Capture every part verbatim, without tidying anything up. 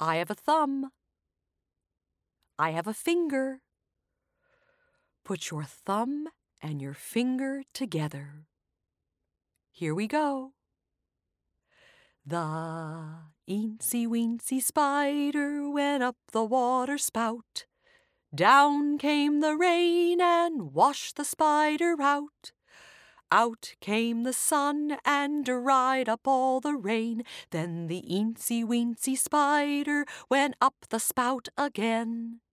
I have a thumb. I have a finger. Put your thumb and your finger together. Here we go. The eensy-weensy spider went up the water spout. Down came the rain and washed the spider out. Out came the sun and dried up all the rain. Then the eensy-weensy spider went up the spout again.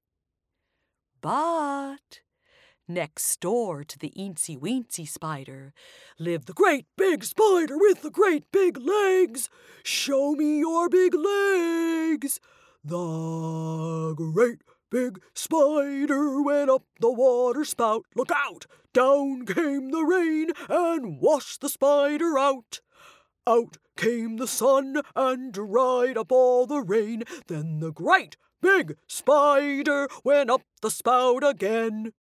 But next door to the eensy-weensy spider lived the great big spider with the great big legs. Show me your big legs. The great big spider went up the water spout. Look out! Down came the rain and washed the spider out. Out came the sun and dried up all the rain. Then the great big spider went up the spout again.